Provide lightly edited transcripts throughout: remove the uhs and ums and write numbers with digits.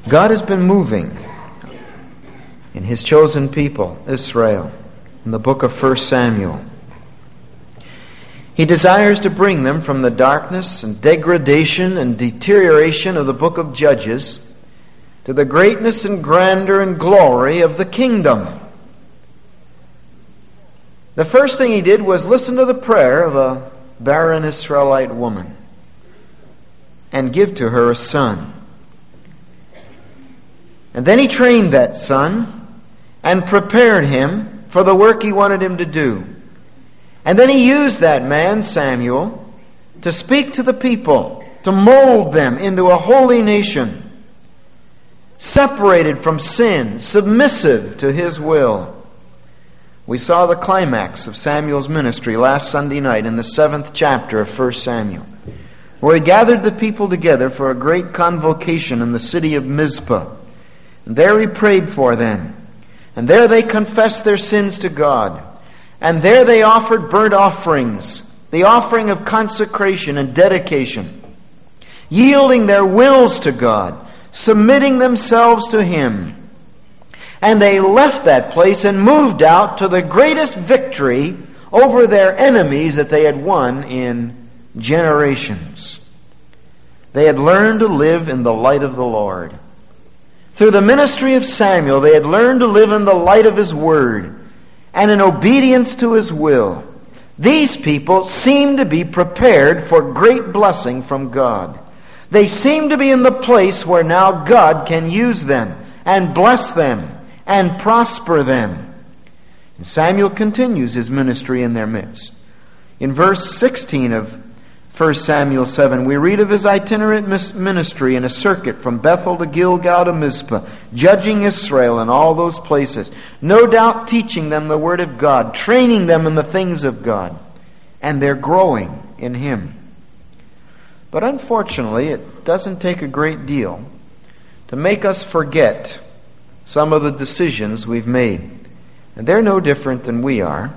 God has been moving in His chosen people, Israel, in the book of 1 Samuel. He desires to bring them from the darkness and degradation and deterioration of the book of Judges to the greatness and grandeur and glory of the kingdom. The first thing He did was listen to the prayer of a barren Israelite woman and give to her a son. And then He trained that son and prepared him for the work He wanted him to do. And then He used that man, Samuel, to speak to the people, to mold them into a holy nation, separated from sin, submissive to His will. We saw the climax of Samuel's ministry last Sunday night in the 7th chapter of 1 Samuel, where he gathered the people together for a great convocation in the city of Mizpah. And there he prayed for them. And there they confessed their sins to God. And there they offered burnt offerings, the offering of consecration and dedication, yielding their wills to God, submitting themselves to Him. And they left that place and moved out to the greatest victory over their enemies that they had won in generations. They had learned to live in the light of the Lord. Through the ministry of Samuel, they had learned to live in the light of His Word and in obedience to His will. These people seemed to be prepared for great blessing from God. They seemed to be in the place where now God can use them and bless them and prosper them. And Samuel continues his ministry in their midst. In verse 16 of 1 Samuel 7, we read of his itinerant ministry in a circuit from Bethel to Gilgal to Mizpah, judging Israel in all those places, no doubt teaching them the Word of God, training them in the things of God, and they're growing in Him. But unfortunately, it doesn't take a great deal to make us forget some of the decisions we've made. And they're no different than we are.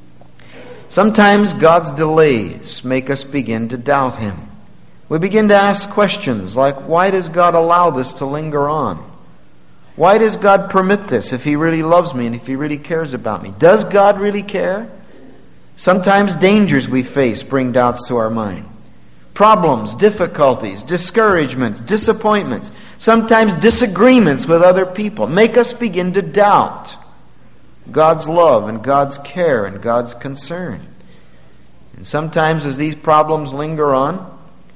Sometimes God's delays make us begin to doubt Him. We begin to ask questions like, why does God allow this to linger on? Why does God permit this if He really loves me and if He really cares about me? Does God really care? Sometimes dangers we face bring doubts to our mind. Problems, difficulties, discouragements, disappointments, sometimes disagreements with other people make us begin to doubt God's love and God's care and God's concern. And sometimes as these problems linger on,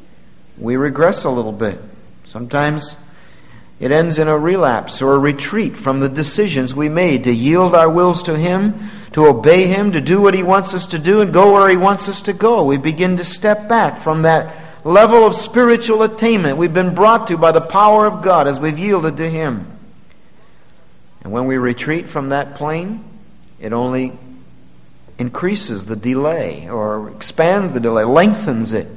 we regress a little bit. Sometimes it ends in a relapse or a retreat from the decisions we made to yield our wills to Him, to obey Him, to do what He wants us to do and go where He wants us to go. We begin to step back from that level of spiritual attainment we've been brought to by the power of God as we've yielded to Him. And when we retreat from that plane, it only increases the delay or expands the delay, lengthens it.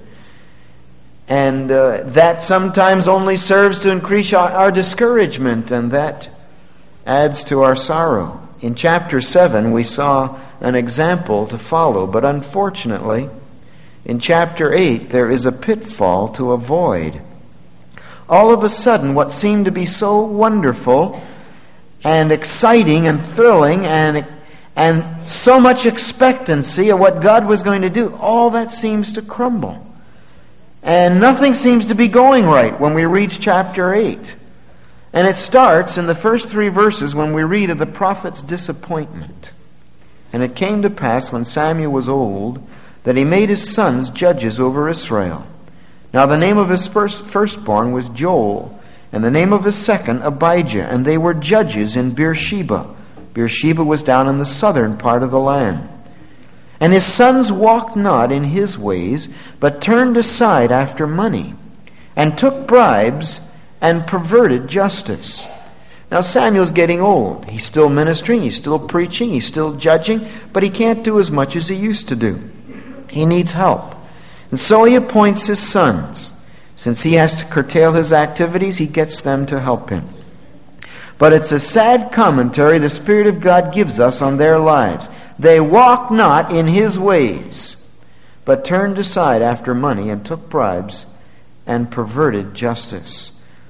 And that sometimes only serves to increase our discouragement, and that adds to our sorrow. In chapter 7, we saw an example to follow, but unfortunately, in chapter 8, there is a pitfall to avoid. All of a sudden, what seemed to be so wonderful and exciting and thrilling and so much expectancy of what God was going to do, all that seems to crumble. And nothing seems to be going right when we reach chapter 8. And it starts in the first 3 verses when we read of the prophet's disappointment. And it came to pass when Samuel was old that he made his sons judges over Israel. Now the name of his firstborn was Joel, and the name of his second Abijah, and they were judges in Beersheba. Beersheba was down in the southern part of the land. And his sons walked not in his ways, but turned aside after money, and took bribes, and perverted justice. Now Samuel's getting old. He's still ministering, he's still preaching, he's still judging, but he can't do as much as he used to do. He needs help. And so he appoints his sons. Since he has to curtail his activities, he gets them to help him. But it's a sad commentary the Spirit of God gives us on their lives. They walked not in His ways, but turned aside after money and took bribes and perverted justice.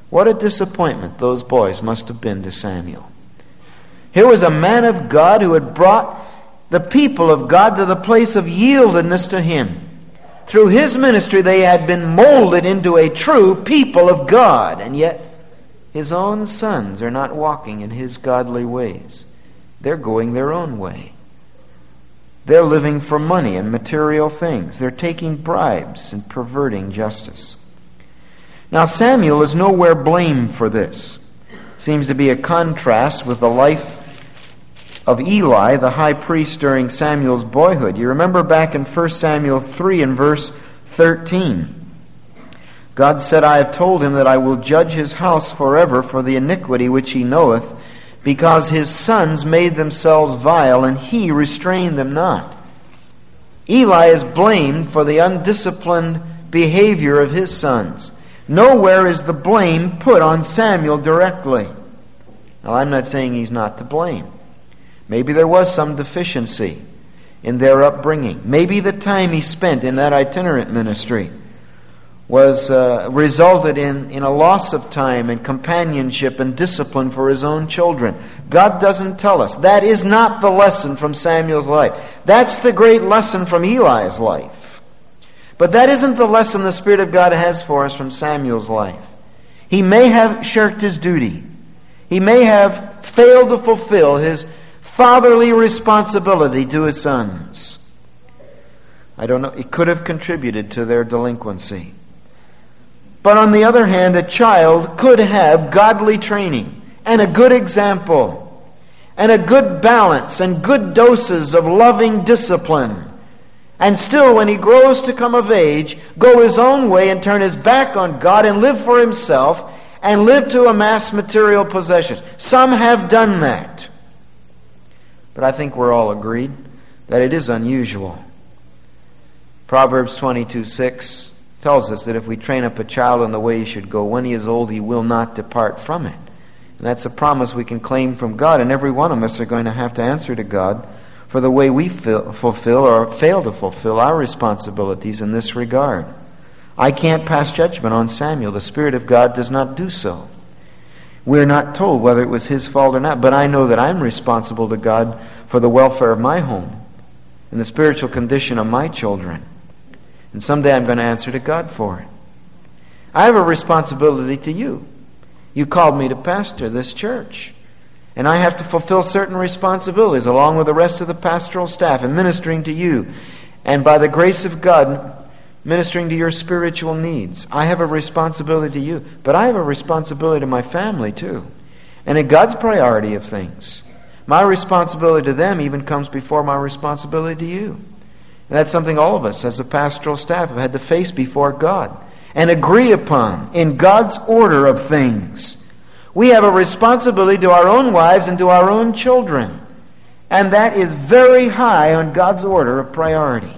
What a disappointment those boys must have been to Samuel. Here was a man of God who had brought the people of God to the place of yieldedness to Him. Through his ministry they had been molded into a true people of God, and yet his own sons are not walking in his godly ways. They're going their own way. They're living for money and material things. They're taking bribes and perverting justice. Now Samuel is nowhere blamed for this. Seems to be a contrast with the life of Eli, the high priest during Samuel's boyhood. You remember back in 1 Samuel 3 and verse 13. God said, I have told him that I will judge his house forever for the iniquity which he knoweth, because his sons made themselves vile, and he restrained them not. Eli is blamed for the undisciplined behavior of his sons. Nowhere is the blame put on Samuel directly. Now, I'm not saying he's not to blame. Maybe there was some deficiency in their upbringing. Maybe the time he spent in that itinerant ministry was resulted in a loss of time and companionship and discipline for his own children. God doesn't tell us. That is not the lesson from Samuel's life. That's the great lesson from Eli's life. But that isn't the lesson the Spirit of God has for us from Samuel's life. He may have shirked his duty. He may have failed to fulfill his fatherly responsibility to his sons. I don't know. It could have contributed to their delinquency. But on the other hand, a child could have godly training and a good example and a good balance and good doses of loving discipline, and still, when he grows to come of age, go his own way and turn his back on God and live for himself and live to amass material possessions. Some have done that. But I think we're all agreed that it is unusual. Proverbs 22:6 tells us that if we train up a child in the way he should go, when he is old, he will not depart from it. And that's a promise we can claim from God, and every one of us are going to have to answer to God for the way we fulfill or fail to fulfill our responsibilities in this regard. I can't pass judgment on Samuel. The Spirit of God does not do so. We're not told whether it was his fault or not, but I know that I'm responsible to God for the welfare of my home and the spiritual condition of my children. And someday I'm going to answer to God for it. I have a responsibility to you. You called me to pastor this church. And I have to fulfill certain responsibilities along with the rest of the pastoral staff in ministering to you. And by the grace of God, ministering to your spiritual needs. I have a responsibility to you. But I have a responsibility to my family too. And in God's priority of things, my responsibility to them even comes before my responsibility to you. And that's something all of us as a pastoral staff have had to face before God and agree upon in God's order of things. We have a responsibility to our own wives and to our own children. And that is very high on God's order of priority.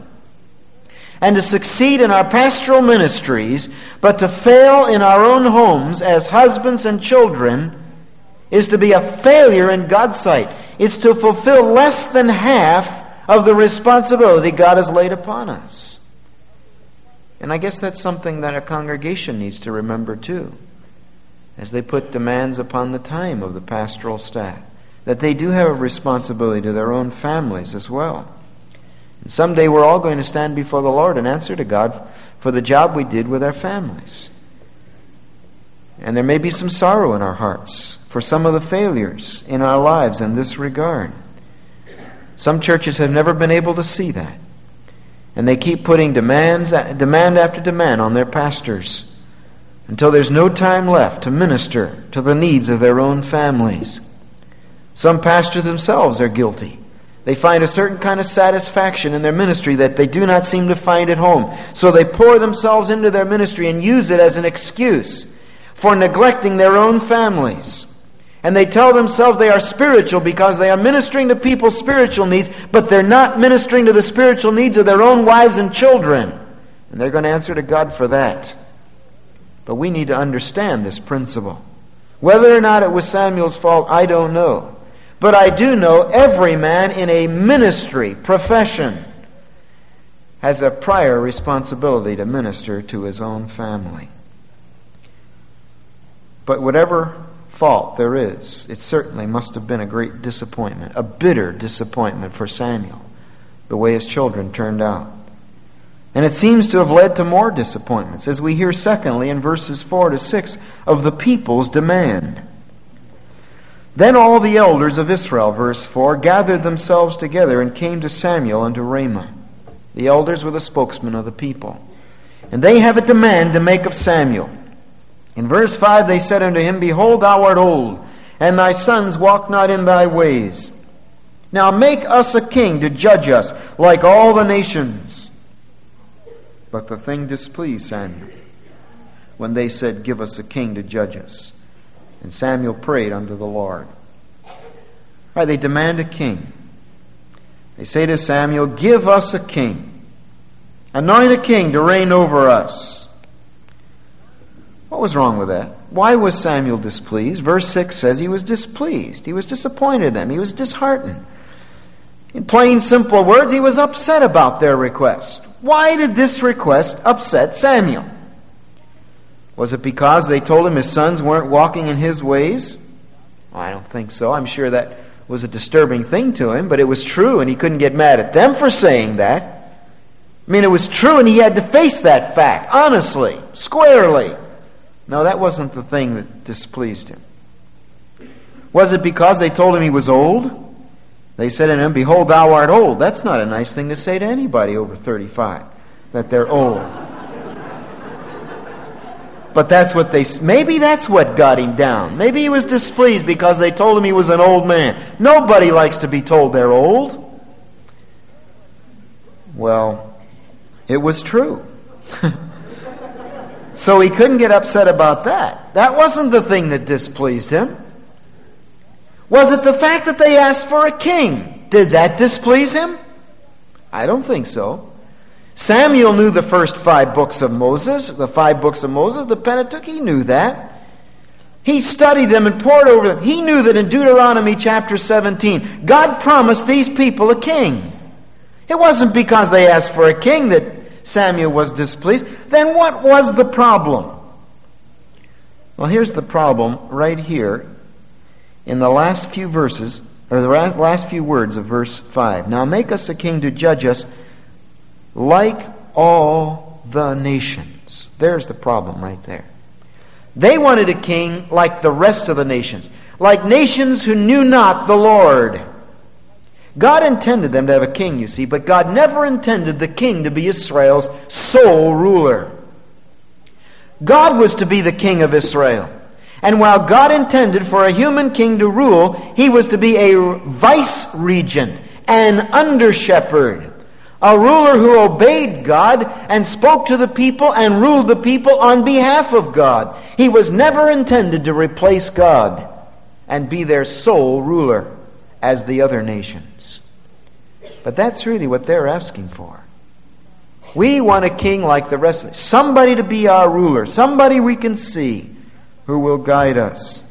And to succeed in our pastoral ministries, but to fail in our own homes as husbands and children, is to be a failure in God's sight. It's to fulfill less than half of the responsibility God has laid upon us. And I guess that's something that a congregation needs to remember too, as they put demands upon the time of the pastoral staff, that they do have a responsibility to their own families as well. And someday we're all going to stand before the Lord and answer to God for the job we did with our families. And there may be some sorrow in our hearts for some of the failures in our lives in this regard. Some churches have never been able to see that. And they keep putting demand after demand on their pastors until there's no time left to minister to the needs of their own families. Some pastors themselves are guilty. They find a certain kind of satisfaction in their ministry that they do not seem to find at home. So they pour themselves into their ministry and use it as an excuse for neglecting their own families. And they tell themselves they are spiritual because they are ministering to people's spiritual needs, but they're not ministering to the spiritual needs of their own wives and children. And they're going to answer to God for that. But we need to understand this principle. Whether or not it was Samuel's fault, I don't know. But I do know every man in a ministry profession has a prior responsibility to minister to his own family. But whatever fault there is, it certainly must have been a great disappointment, a bitter disappointment for Samuel, the way his children turned out. And it seems to have led to more disappointments, as we hear secondly in verses 4 to 6 of the people's demand. Then all the elders of Israel, verse 4, gathered themselves together and came to Samuel unto Ramah. The elders were the spokesmen of the people. And they have a demand to make of Samuel. In verse 5 they said unto him, Behold, thou art old, and thy sons walk not in thy ways. Now make us a king to judge us, like all the nations. But the thing displeased Samuel, when they said, Give us a king to judge us. And Samuel prayed unto the Lord. All right, they demand a king. They say to Samuel, Give us a king. Anoint a king to reign over us. What was wrong with that? Why was Samuel displeased? Verse 6 says he was displeased. He was disappointed in them. He was disheartened. In plain, simple words, he was upset about their request. Why did this request upset Samuel? Was it because they told him his sons weren't walking in his ways? Well, I don't think so. I'm sure that was a disturbing thing to him, but it was true, and he couldn't get mad at them for saying that. I mean, it was true, and he had to face that fact, honestly, squarely. No, that wasn't the thing that displeased him. Was it because they told him he was old? They said unto him, Behold, thou art old. That's not a nice thing to say to anybody over 35, that they're old. But that's what maybe that's what got him down. Maybe he was displeased because they told him he was an old man. Nobody likes to be told they're old. Well, it was true. So he couldn't get upset about that. That wasn't the thing that displeased him. Was it the fact that they asked for a king? Did that displease him? I don't think so. Samuel knew the first 5 books of Moses, the 5 books of Moses, the Pentateuch. He knew that. He studied them and pored over them. He knew that in Deuteronomy chapter 17, God promised these people a king. It wasn't because they asked for a king that Samuel was displeased. Then what was the problem? Well, here's the problem right here in the last few verses, or the last few words of verse 5. Now make us a king to judge us like all the nations. There's the problem right there. They wanted a king like the rest of the nations, like nations who knew not the Lord. God intended them to have a king, you see, but God never intended the king to be Israel's sole ruler. God was to be the king of Israel. And while God intended for a human king to rule, he was to be a vice-regent, an under-shepherd, a ruler who obeyed God and spoke to the people and ruled the people on behalf of God. He was never intended to replace God and be their sole ruler as the other nations. But that's really what they're asking for. We want a king like the rest of us. Somebody to be our ruler. Somebody we can see who will guide us.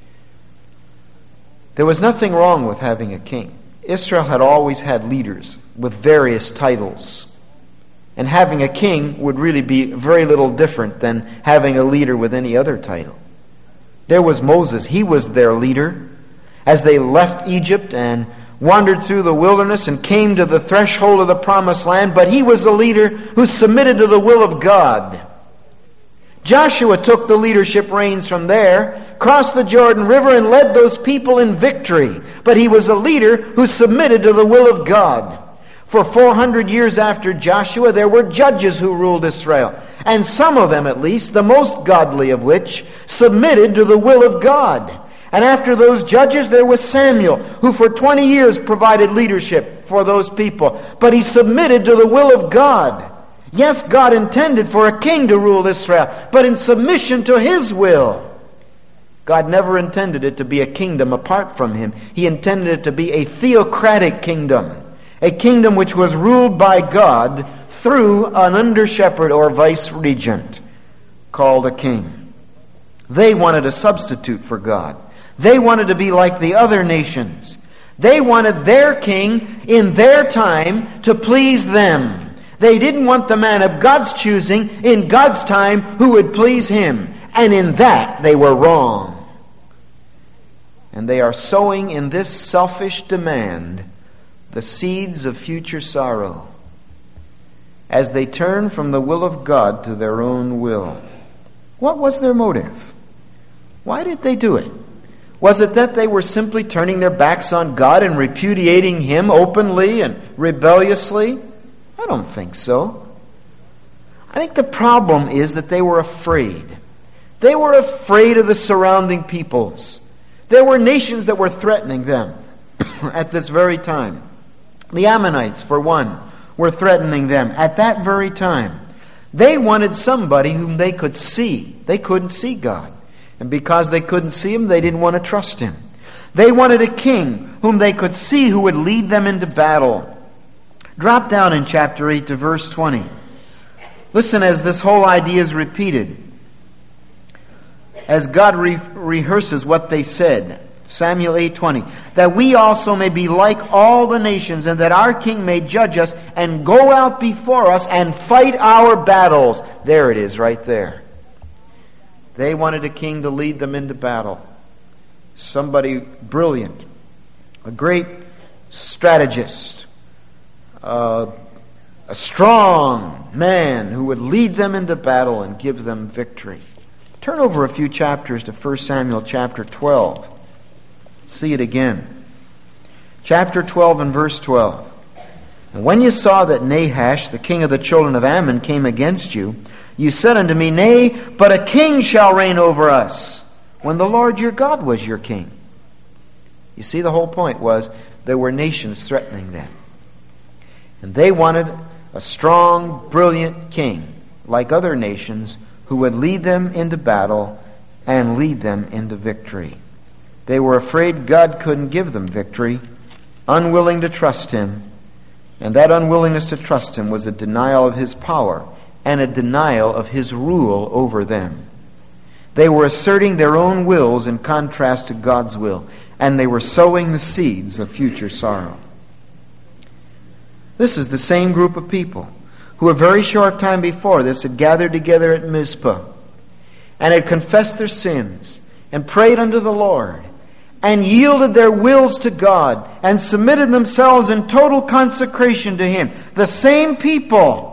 There was nothing wrong with having a king. Israel had always had leaders with various titles. And having a king would really be very little different than having a leader with any other title. There was Moses. He was their leader. As they left Egypt and wandered through the wilderness and came to the threshold of the promised land, but he was a leader who submitted to the will of God. Joshua took the leadership reins from there, crossed the Jordan River, and led those people in victory. But he was a leader who submitted to the will of God. For 400 years after Joshua, there were judges who ruled Israel. And some of them, at least, the most godly of which, submitted to the will of God. And after those judges, there was Samuel, who for 20 years provided leadership for those people. But he submitted to the will of God. Yes, God intended for a king to rule Israel, but in submission to his will. God never intended it to be a kingdom apart from him. He intended it to be a theocratic kingdom, a kingdom which was ruled by God through an under-shepherd or vice-regent called a king. They wanted a substitute for God. They wanted to be like the other nations. They wanted their king in their time to please them. They didn't want the man of God's choosing in God's time who would please him. And in that they were wrong. And they are sowing in this selfish demand the seeds of future sorrow as they turn from the will of God to their own will. What was their motive? Why did they do it? Was it that they were simply turning their backs on God and repudiating Him openly and rebelliously? I don't think so. I think the problem is that they were afraid. They were afraid of the surrounding peoples. There were nations that were threatening them at this very time. The Ammonites, for one, were threatening them at that very time. They wanted somebody whom they could see. They couldn't see God. And because they couldn't see Him, they didn't want to trust Him. They wanted a king whom they could see who would lead them into battle. Drop down in chapter 8 to verse 20. Listen as this whole idea is repeated. As God rehearses what they said. Samuel 8:20. That we also may be like all the nations, and that our king may judge us and go out before us and fight our battles. There it is, right there. They wanted a king to lead them into battle. Somebody brilliant. A great strategist. A strong man who would lead them into battle and give them victory. Turn over a few chapters to 1 Samuel chapter 12. See it again. Chapter 12 and verse 12. And when you saw that Nahash, the king of the children of Ammon, came against you, you said unto me, Nay, but a king shall reign over us, when the Lord your God was your king. You see, the whole point was there were nations threatening them. And they wanted a strong, brilliant king, like other nations, who would lead them into battle and lead them into victory. They were afraid God couldn't give them victory, unwilling to trust Him, and that unwillingness to trust Him was a denial of His power and a denial of His rule over them. They were asserting their own wills in contrast to God's will, and they were sowing the seeds of future sorrow. This is the same group of people who a very short time before this had gathered together at Mizpah and had confessed their sins and prayed unto the Lord and yielded their wills to God and submitted themselves in total consecration to Him. The same people.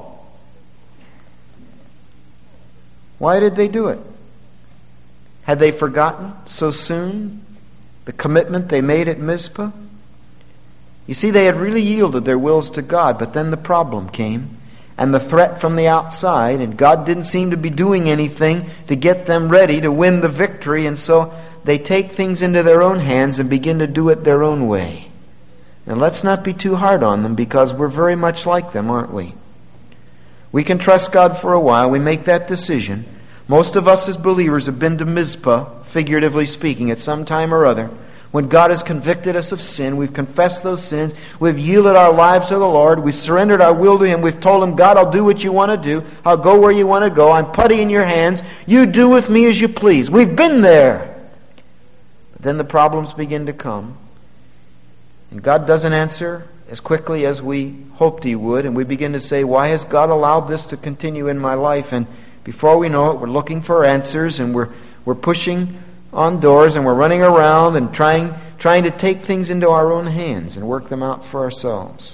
Why did they do it? Had they forgotten so soon the commitment they made at Mizpah? You see, they had really yielded their wills to God, but then the problem came, and the threat from the outside, and God didn't seem to be doing anything to get them ready to win the victory, and so they take things into their own hands and begin to do it their own way. And let's not be too hard on them, because we're very much like them, aren't we? We can trust God for a while. We make that decision. Most of us as believers have been to Mizpah, figuratively speaking, at some time or other. When God has convicted us of sin, we've confessed those sins, we've yielded our lives to the Lord, we've surrendered our will to Him, we've told Him, God, I'll do what you want to do, I'll go where you want to go, I'm putty in your hands, you do with me as you please. We've been there. But then the problems begin to come, and God doesn't answer as quickly as we hoped He would, and we begin to say, why has God allowed this to continue in my life? And before we know it, we're looking for answers, and we're pushing on doors, and we're running around and trying to take things into our own hands and work them out for ourselves.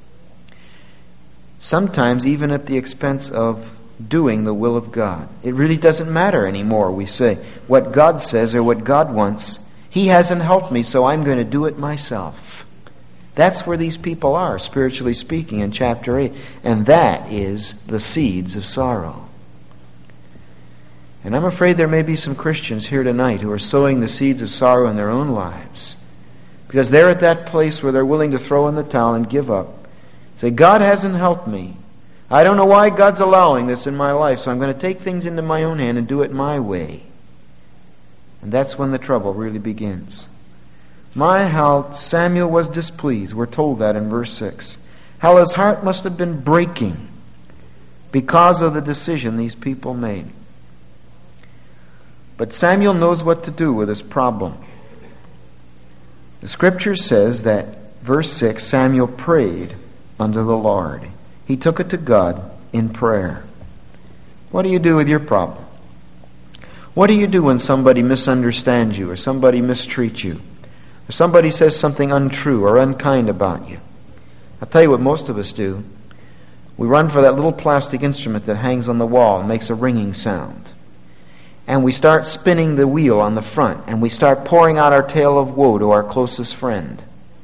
Sometimes even at the expense of doing the will of God. It really doesn't matter anymore, we say, what God says or what God wants. He hasn't helped me, so I'm going to do it myself. That's where these people are, spiritually speaking, in chapter 8. And that is the seeds of sorrow. And I'm afraid there may be some Christians here tonight who are sowing the seeds of sorrow in their own lives, because they're at that place where they're willing to throw in the towel and give up. Say, God hasn't helped me. I don't know why God's allowing this in my life, so I'm going to take things into my own hand and do it my way. And that's when the trouble really begins. My, how Samuel was displeased. We're told that in verse 6. How his heart must have been breaking because of the decision these people made. But Samuel knows what to do with this problem. The Scripture says that, verse 6, Samuel prayed unto the Lord. He took it to God in prayer. What do you do with your problem? What do you do when somebody misunderstands you, or somebody mistreats you, or somebody says something untrue or unkind about you? I'll tell you what most of us do. We run for that little plastic instrument that hangs on the wall and makes a ringing sound. And we start spinning the wheel on the front, and we start pouring out our tale of woe to our closest friend.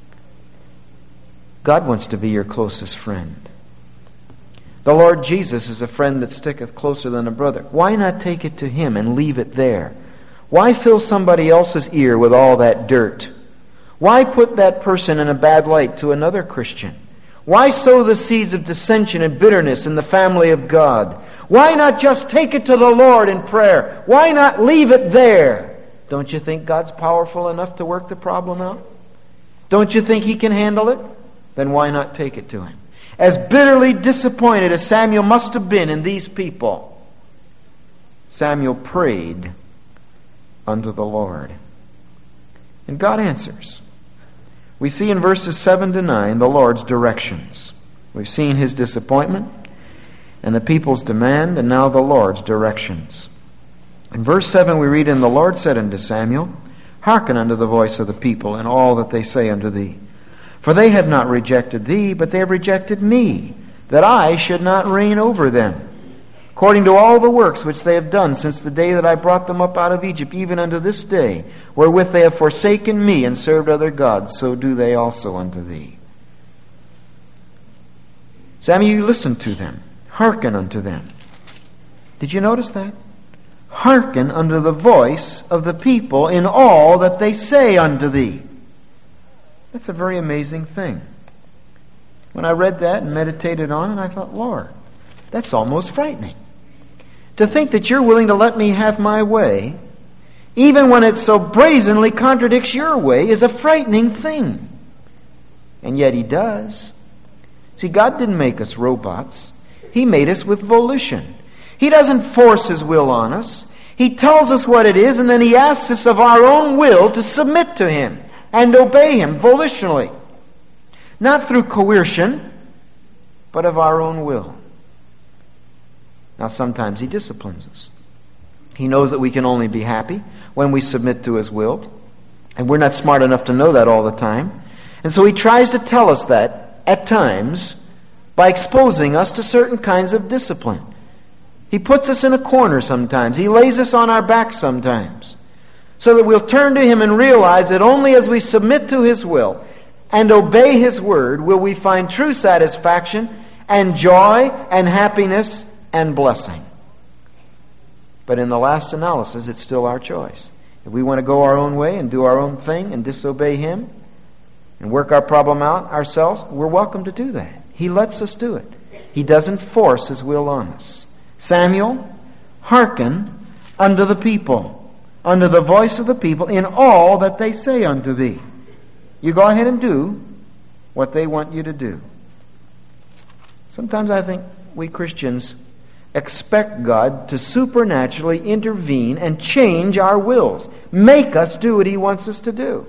God wants to be your closest friend. The Lord Jesus is a friend that sticketh closer than a brother. Why not take it to Him and leave it there? Why fill somebody else's ear with all that dirt? Why put that person in a bad light to another Christian? Why sow the seeds of dissension and bitterness in the family of God? Why not just take it to the Lord in prayer? Why not leave it there? Don't you think God's powerful enough to work the problem out? Don't you think He can handle it? Then why not take it to Him? As bitterly disappointed as Samuel must have been in these people, Samuel prayed unto the Lord. And God answers. We see in verses 7 to 9 the Lord's directions. We've seen His disappointment and the people's demand, and now the Lord's directions. In verse 7 we read, And the Lord said unto Samuel, Hearken unto the voice of the people in all that they say unto thee. For they have not rejected thee, but they have rejected me, that I should not reign over them. According to all the works which they have done since the day that I brought them up out of Egypt, even unto this day, wherewith they have forsaken me and served other gods, so do they also unto thee. Samuel, you listen to them. Hearken unto them. Did you notice that? Hearken unto the voice of the people in all that they say unto thee. That's a very amazing thing. When I read that and meditated on it, I thought, Lord, that's almost frightening. To think that you're willing to let me have my way, even when it so brazenly contradicts your way, is a frightening thing. And yet He does. See, God didn't make us robots. He made us with volition. He doesn't force His will on us. He tells us what it is, and then He asks us of our own will to submit to Him and obey Him volitionally. Not through coercion, but of our own will. Now sometimes He disciplines us. He knows that we can only be happy when we submit to His will. And we're not smart enough to know that all the time. And so He tries to tell us that at times by exposing us to certain kinds of discipline. He puts us in a corner sometimes. He lays us on our back sometimes. So that we'll turn to Him and realize that only as we submit to His will and obey His word will we find true satisfaction and joy and happiness and blessing. But in the last analysis, it's still our choice. If we want to go our own way and do our own thing and disobey Him and work our problem out ourselves, we're welcome to do that. He lets us do it. He doesn't force His will on us. Samuel, hearken unto the people, unto the voice of the people in all that they say unto thee. You go ahead and do what they want you to do. Sometimes I think we Christians expect God to supernaturally intervene and change our wills, make us do what He wants us to do.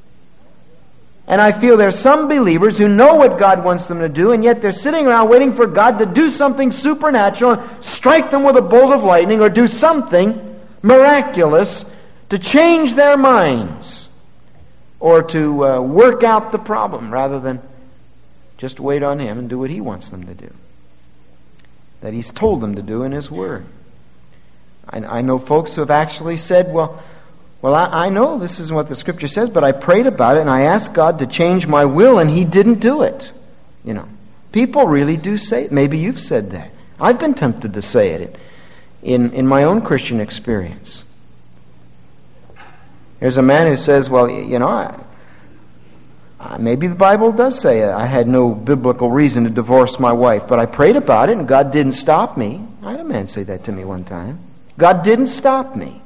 And I feel there are some believers who know what God wants them to do, and yet they're sitting around waiting for God to do something supernatural and strike them with a bolt of lightning or do something miraculous to change their minds or to work out the problem rather than just wait on Him and do what He wants them to do, that He's told them to do in His Word. I know folks who have actually said, well, I know this is what the Scripture says, but I prayed about it and I asked God to change my will and He didn't do it. You know, people really do say it. Maybe you've said that. I've been tempted to say it in my own Christian experience. There's a man who says, well, you know, maybe the Bible does say I had no biblical reason to divorce my wife, but I prayed about it and God didn't stop me. I had a man say that to me one time. God didn't stop me.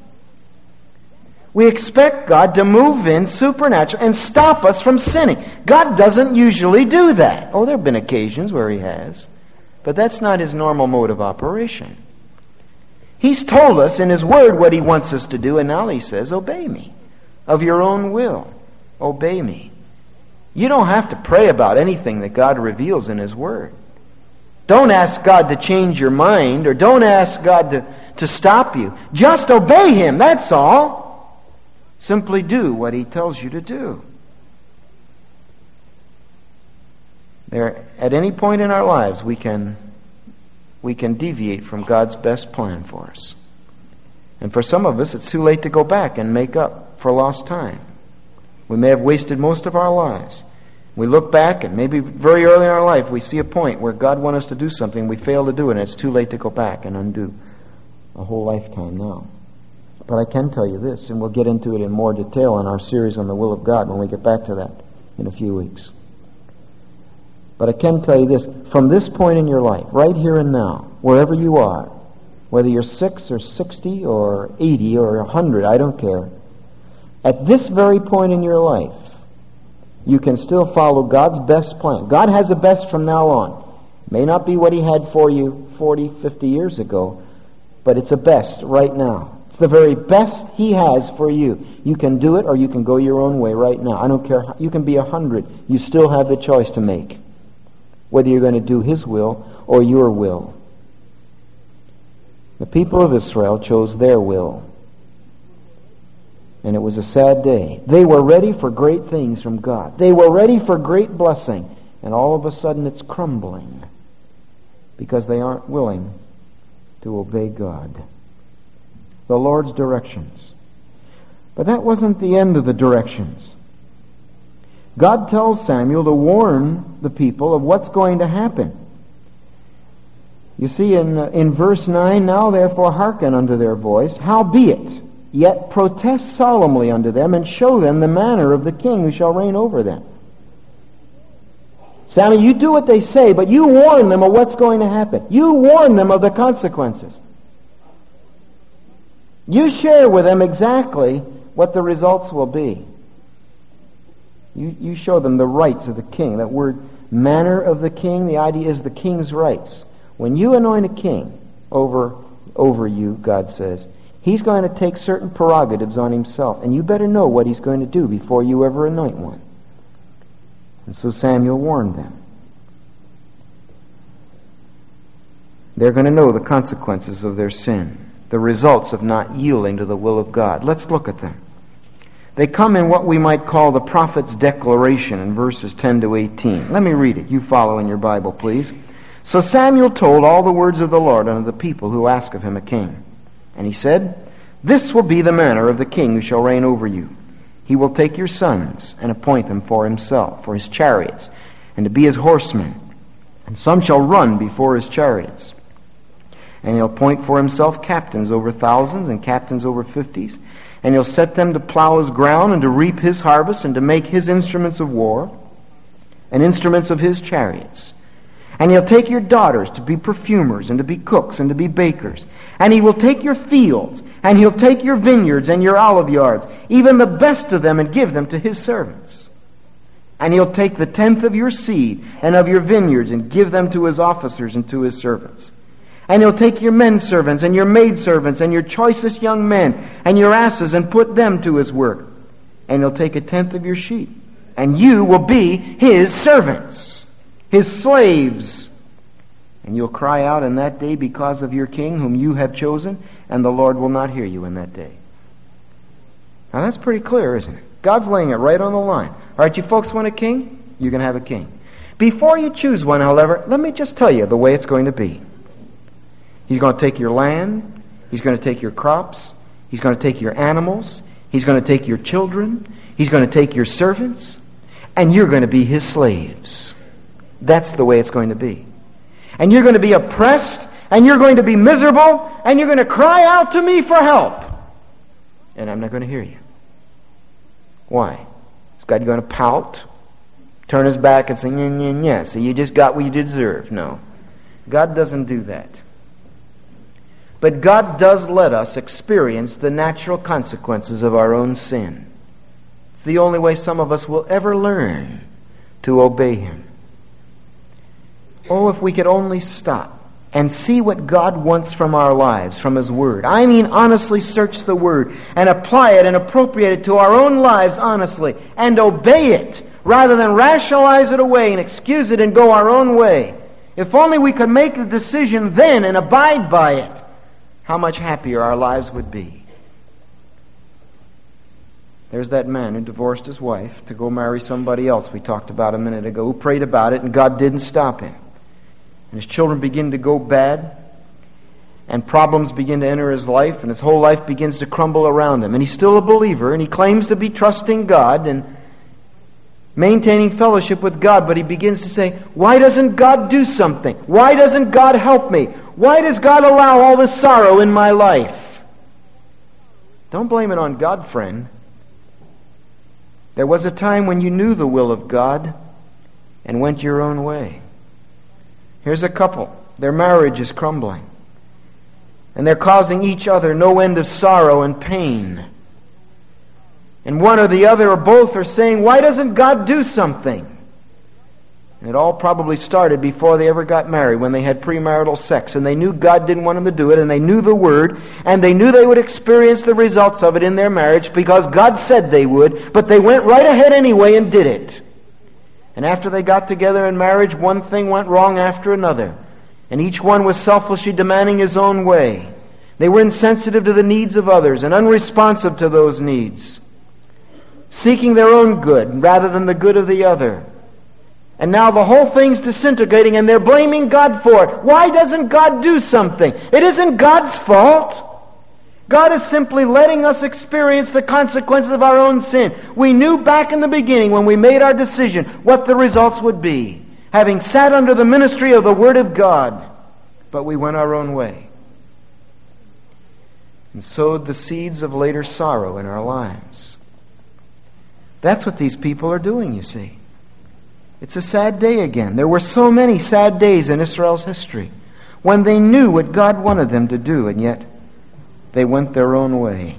We expect God to move in supernatural and stop us from sinning. God doesn't usually do that. Oh, there have been occasions where He has, but that's not His normal mode of operation. He's told us in His Word what He wants us to do, and now He says, obey me. Of your own will, obey me. You don't have to pray about anything that God reveals in His Word. Don't ask God to change your mind, or don't ask God to stop you. Just obey him, that's all. Simply do what he tells you to do. At any point in our lives, we can deviate from God's best plan for us. And for some of us, it's too late to go back and make up for lost time. We may have wasted most of our lives. We look back, and maybe very early in our life, we see a point where God wants us to do something, we fail to do it, and it's too late to go back and undo a whole lifetime now. But I can tell you this, and we'll get into it in more detail in our series on the will of God when we get back to that in a few weeks. But I can tell you this, from this point in your life, right here and now, wherever you are, whether you're 6 or 60 or 80 or 100, I don't care, at this very point in your life, you can still follow God's best plan. God has the best from now on. It may not be what he had for you 40, 50 years ago, but it's the best right now. It's the very best he has for you. You can do it or you can go your own way right now. I don't care. You can be 100. You still have the choice to make, whether you're going to do his will or your will. The people of Israel chose their will. And it was a sad day. They were ready for great things from God. They were ready for great blessing. And all of a sudden it's crumbling because they aren't willing to obey God. The Lord's directions. But that wasn't the end of the directions. God tells Samuel to warn the people of what's going to happen. You see in verse 9, now therefore hearken unto their voice, howbeit, yet protest solemnly unto them, and show them the manner of the king who shall reign over them. Samuel, you do what they say, but you warn them of what's going to happen. You warn them of the consequences. You share with them exactly what the results will be. You show them the rights of the king. That word manner of the king, the idea is the king's rights. When you anoint a king over you, God says, he's going to take certain prerogatives on himself, and you better know what he's going to do before you ever anoint one. And so Samuel warned them. They're going to know the consequences of their sin, the results of not yielding to the will of God. Let's look at them. They come in what we might call the prophet's declaration in verses 10 to 18. Let me read it. You follow in your Bible, please. So Samuel told all the words of the Lord unto the people who ask of him a king. And he said, this will be the manner of the king who shall reign over you. He will take your sons and appoint them for himself, for his chariots, and to be his horsemen. And some shall run before his chariots. And he'll appoint for himself captains over thousands and captains over 50s. And he'll set them to plow his ground and to reap his harvest and to make his instruments of war and instruments of his chariots. And he'll take your daughters to be perfumers and to be cooks and to be bakers. And he will take your fields and he'll take your vineyards and your olive yards, even the best of them, and give them to his servants. And he'll take the 10th of your seed and of your vineyards and give them to his officers and to his servants. And he'll take your men servants and your maid servants and your choicest young men and your asses and put them to his work. And he'll take a 10th of your sheep. And you will be his servants, his slaves. And you'll cry out in that day because of your king whom you have chosen, and the Lord will not hear you in that day. Now that's pretty clear, isn't it? God's laying it right on the line. All right, you folks want a king? You can have a king. Before you choose one, however, let me just tell you the way it's going to be. He's going to take your land. He's going to take your crops. He's going to take your animals. He's going to take your children. He's going to take your servants. And you're going to be his slaves. That's the way it's going to be. And you're going to be oppressed. And you're going to be miserable. And you're going to cry out to me for help. And I'm not going to hear you. Why? Is God going to pout? Turn his back and say, yeah, so you just got what you deserve? No. God doesn't do that. But God does let us experience the natural consequences of our own sin. It's the only way some of us will ever learn to obey him. Oh, if we could only stop and see what God wants from our lives, from his word. I mean, honestly search the word and apply it and appropriate it to our own lives honestly and obey it rather than rationalize it away and excuse it and go our own way. If only we could make the decision then and abide by it. how much happier our lives would be. There's that man who divorced his wife to go marry somebody else we talked about a minute ago, who prayed about it, and God didn't stop him. And his children begin to go bad, and problems begin to enter his life, and his whole life begins to crumble around him. And he's still a believer, and he claims to be trusting God and maintaining fellowship with God, but he begins to say, why doesn't God do something? Why doesn't God help me? Why does God allow all this sorrow in my life? Don't blame it on God, friend. There was a time when you knew the will of God and went your own way. Here's a couple. Their marriage is crumbling. And they're causing each other no end of sorrow and pain. And one or the other or both are saying, why doesn't God do something? And it all probably started before they ever got married, when they had premarital sex. And they knew God didn't want them to do it, and they knew the Word, and they knew they would experience the results of it in their marriage because God said they would, but they went right ahead anyway and did it. And after they got together in marriage, one thing went wrong after another. And each one was selfishly demanding his own way. They were insensitive to the needs of others and unresponsive to those needs, seeking their own good rather than the good of the other. And now the whole thing's disintegrating, and they're blaming God for it. Why doesn't God do something? It isn't God's fault. God is simply letting us experience the consequences of our own sin. We knew back in the beginning when we made our decision what the results would be, having sat under the ministry of the Word of God, but we went our own way and sowed the seeds of later sorrow in our lives. That's what these people are doing, you see. It's a sad day again. There were so many sad days in Israel's history when they knew what God wanted them to do, and yet they went their own way.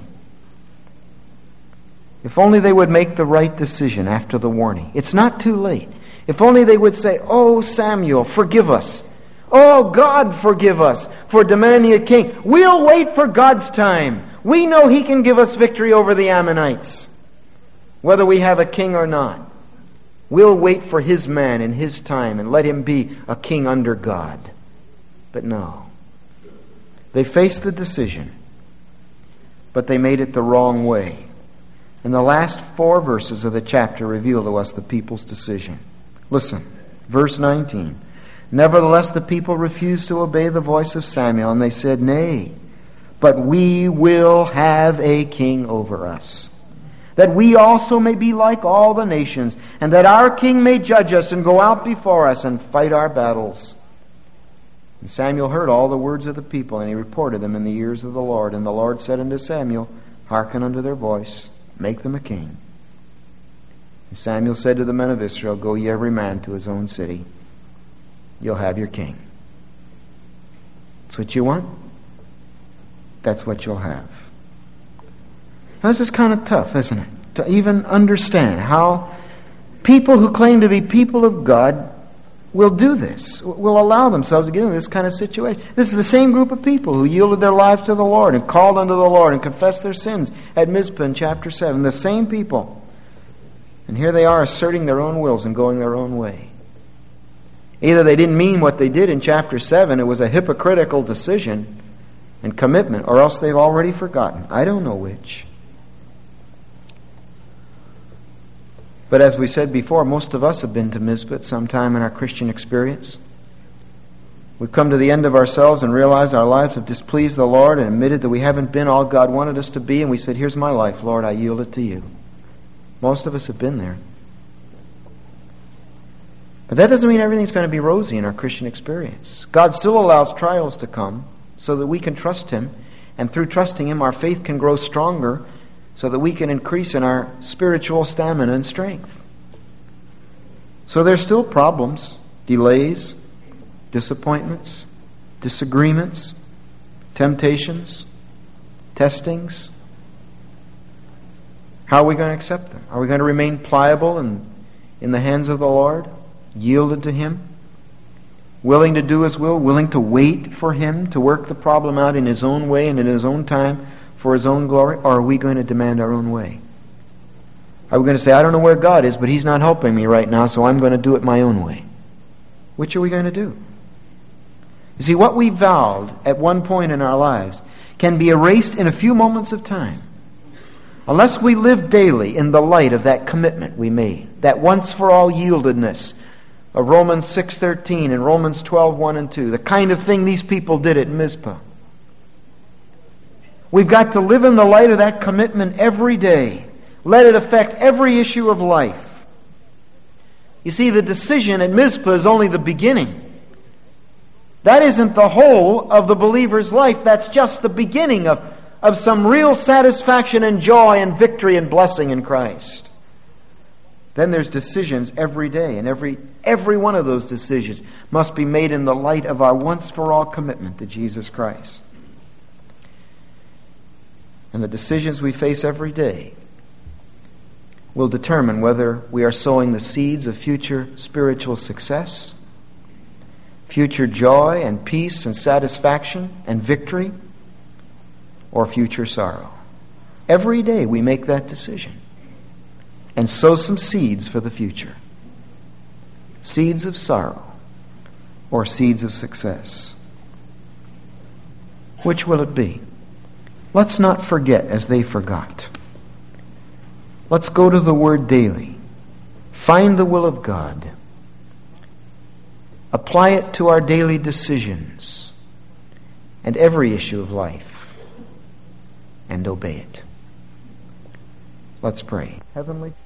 If only they would make the right decision after the warning. It's not too late. If only they would say, oh, Samuel, forgive us. Oh, God, forgive us for demanding a king. We'll wait for God's time. We know He can give us victory over the Ammonites, whether we have a king or not. We'll wait for His man in His time and let him be a king under God. But no. They faced the decision, but they made it the wrong way. And the last 4 verses of the chapter reveal to us the people's decision. Listen, verse 19. Nevertheless, the people refused to obey the voice of Samuel, and they said, nay, but we will have a king over us, that we also may be like all the nations, and that our king may judge us and go out before us and fight our battles. And Samuel heard all the words of the people, and he reported them in the ears of the Lord. And the Lord said unto Samuel, hearken unto their voice, make them a king. And Samuel said to the men of Israel, go ye every man to his own city. You'll have your king. That's what you want? That's what you'll have. Now, this is kind of tough, isn't it? To even understand how people who claim to be people of God will do this, will allow themselves to get into this kind of situation. This is the same group of people who yielded their lives to the Lord and called unto the Lord and confessed their sins at Mizpah in chapter 7. The same people. And here they are asserting their own wills and going their own way. Either they didn't mean what they did in chapter 7, it was a hypocritical decision and commitment, or else they've already forgotten. I don't know which. But as we said before, most of us have been to Mizpah at some time in our Christian experience. We've come to the end of ourselves and realized our lives have displeased the Lord and admitted that we haven't been all God wanted us to be, and we said, here's my life, Lord, I yield it to you. Most of us have been there. But that doesn't mean everything's going to be rosy in our Christian experience. God still allows trials to come so that we can trust Him, and through trusting Him our faith can grow stronger so that we can increase in our spiritual stamina and strength. So there's still problems, delays, disappointments, disagreements, temptations, testings. How are we going to accept them? Are we going to remain pliable and in the hands of the Lord, yielded to Him, willing to do His will, willing to wait for Him to work the problem out in His own way and in His own time for His own glory? Or are we going to demand our own way? Are we going to say, I don't know where God is, but He's not helping me right now, so I'm going to do it my own way? Which are we going to do? You see, what we vowed at one point in our lives can be erased in a few moments of time unless we live daily in the light of that commitment we made, that once-for-all yieldedness of Romans 6:13 and Romans 12:1 and 2, the kind of thing these people did at Mizpah. We've got to live in the light of that commitment every day. Let it affect every issue of life. You see, the decision at Mizpah is only the beginning. That isn't the whole of the believer's life. That's just the beginning of some real satisfaction and joy and victory and blessing in Christ. Then there's decisions every day, and every one of those decisions must be made in the light of our once-for-all commitment to Jesus Christ. And the decisions we face every day will determine whether we are sowing the seeds of future spiritual success, future joy and peace and satisfaction and victory, or future sorrow. Every day we make that decision and sow some seeds for the future. Seeds of sorrow or seeds of success. Which will it be? Let's not forget as they forgot. Let's go to the Word daily. Find the will of God. Apply it to our daily decisions and every issue of life, and obey it. Let's pray. Heavenly